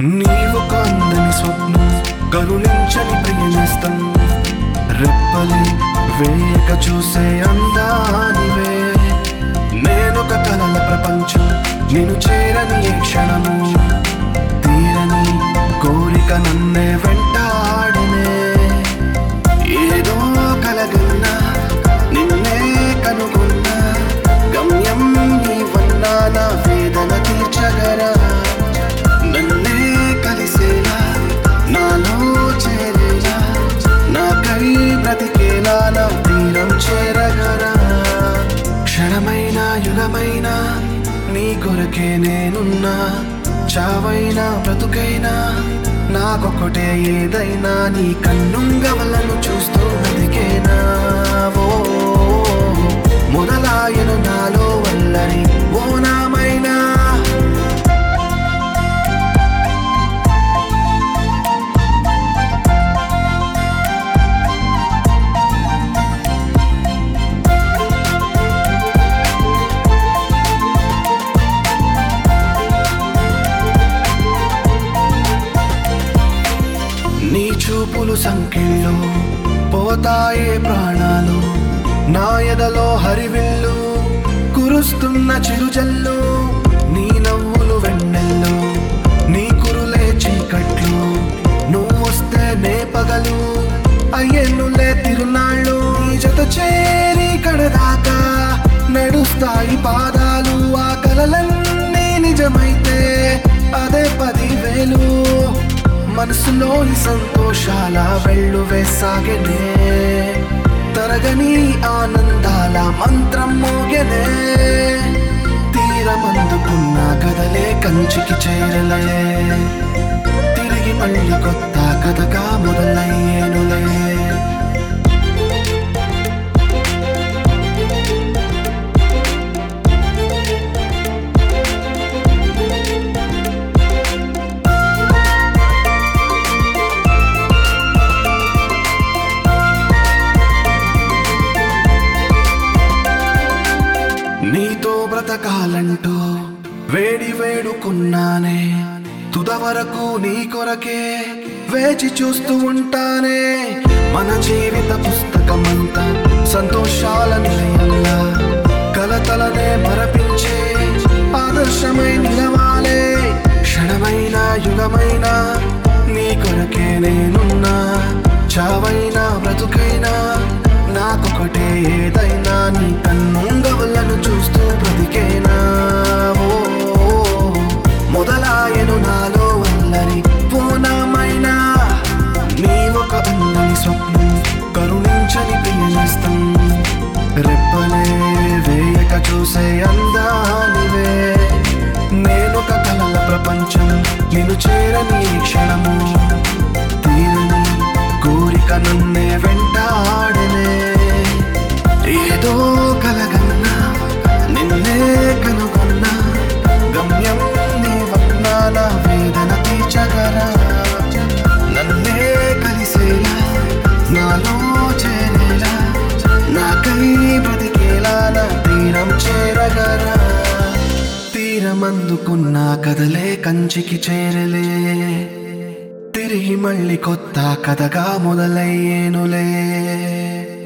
నీవు కందని స్వప్నం కరుణించని ప్రియనేస్తం రెప్పలి వేయక చూసే అందానివే నేనొక కలల ప్రపంచం నేను చేరని ఏ క్షణము తీరని కోరిక నన్నే వెంటాడనే ఏదో కలగన్నా నిన్నే కనుగొన్నా గమ్యం నీవన్నా నా వేదన తీర్చగరా నన్నే కలిసేలా నాలో చేరేలా నాకై బ్రతికేలా నా తీరం చేరగరా క్షణమైన యుగమైన నీ కొరకే నేనున్నా చావైనా బ్రతుకైనా నాకొకటే ఏదైనా నీ కన్నుంగవలను చూస్తూ బ్రతికేనా ఓ మొదలాయను నాలో వల్లని ఓ నామైనా నీ చూపులు సంకెళ్ళు పోతాయే ప్రాణాలు నా ఎదలో హరివిల్లు కురుస్తున్న చిరుజల్లు నీ నవ్వులు వెన్నెల్లు నీ కురులే చీకట్లు నువ్వు వస్తే నే పగలు అయ్యేనులే తిరునాళ్ళు నీ జత చేరి కడదాకా నడుస్తాయి పాదాలు ఆ కలలన్నీ నిజమైతే అదే 10,000 మనసులోని సంతోషాల వెళ్ళు వేసాగనే తరగని ఆనందాల మంత్రం మోగెనే తీరమందుకున్న కదలే కంచికి చేరలే తిరిగి మళ్ళీ కొత్త కథగా మొదలయ్యేనులే నీతో బ్రతకాలంటూ వేడి వేడుకున్నానే తుద వరకు నీ కొరకే వేచి చూస్తూ ఉంటానే మన జీవిత పుస్తకమంతా సంతోషాల నిలయంలా కలతలనే మరపించే ఆదర్శమై నిలవాలే క్షణమైన యుగమైన నీ కొరకే నేనున్నా చావైనా బ్రతుకైనా నాకొకటే ఏదైనా నీ కన్నుంగవలను చూస్తూ బ్రతికేనా ఓ మొదలాయను నాలో వల్లని పూనమైనా నీ ఒక అందని స్వప్నం కరుణించని ప్రియనేస్తం రెప్పలే వేయక చూసే అందానివే నేనొక కలల ప్రపంచం నేను చేరని క్షణము తీరని కోరిక నన్నే వెంటాడనే ఏదో కలగన్నా నిన్నే కనుగొన్నా గమ్యం నీవన్నా నా వేదన తీర్చగరా నన్నే కలిసేలా నాలో చేరేలా నాకై బ్రతికేలా నా తీరం చేరగరా తీరమందుకున్న కదలే కంచికి చేరలే తిరిగి మళ్ళీ కొత్త కథగా మొదలయ్యేనులే